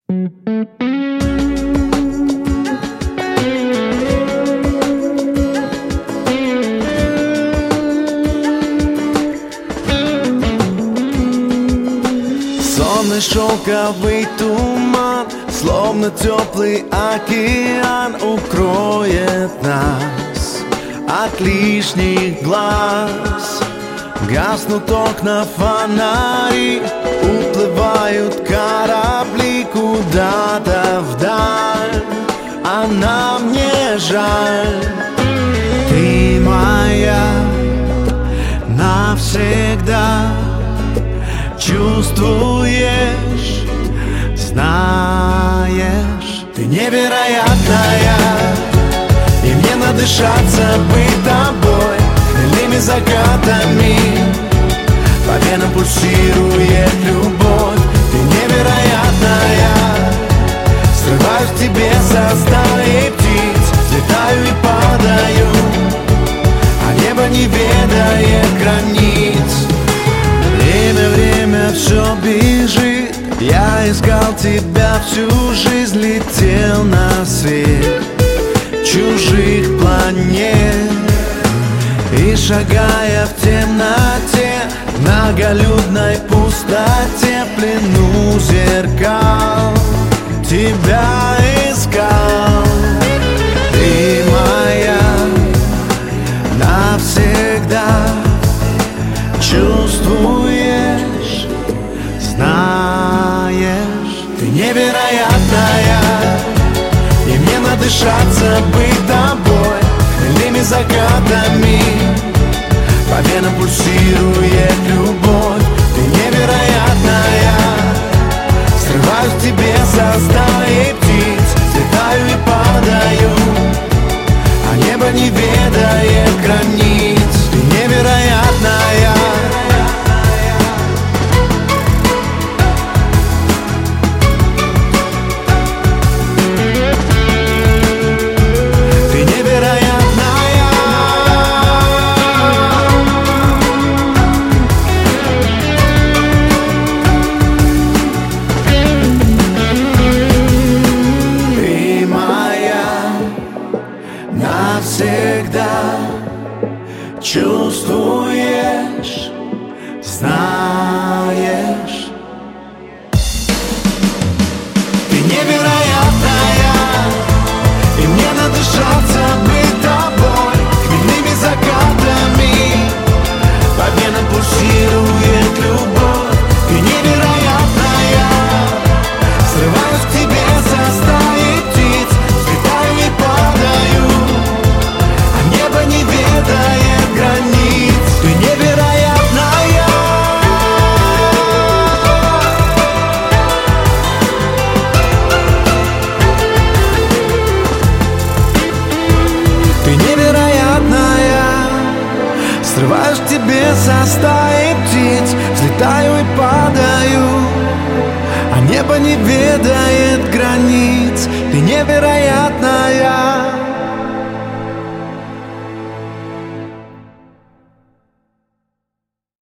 Сонный шелковый туман, словно теплый океан, укроет нас от лишних глаз. Гаснут окна, фонари, уплывают корабли куда-то вдаль, а нам не жаль. Ты моя навсегда. Чувствуешь, знаешь, ты невероятная, и мне надышаться быть тобой хмельными закатами. По венам пульсирует любовь, ты невероятная. Срываюсь к тебе со стаи птиц, взлетаю и падаю, а небо не ведает границ. Время все бежит, я искал тебя всю жизнь, летел на свет чужих планет. И шагая в темноте, в многолюдной пустоте, в плену зеркал тебя искал. Ты моя навсегда. Чувствуешь, знаешь, ты невероятная, и мне надышаться быть тобой хмельными закатами. По венам пульсирует любовь, ты невероятная. Срываюсь к тебе со стаи птиц, взлетаю и падаю, а небо не ведает границ. Ты невероятная. Навсегда чувствуешь, знаешь, ты невероятная, и мне надышаться быть тобой хмельными закатами. По венам пульсирует любовь, ты невероятная. Срываюсь к тебе со стаи птиц, взлетаю и падаю, небо не ведает границ. Ты невероятная. Ты невероятная. Срываюсь к тебе со стаи птиц, взлетаю и падаю, а небо не ведает границ. Ты невероятная.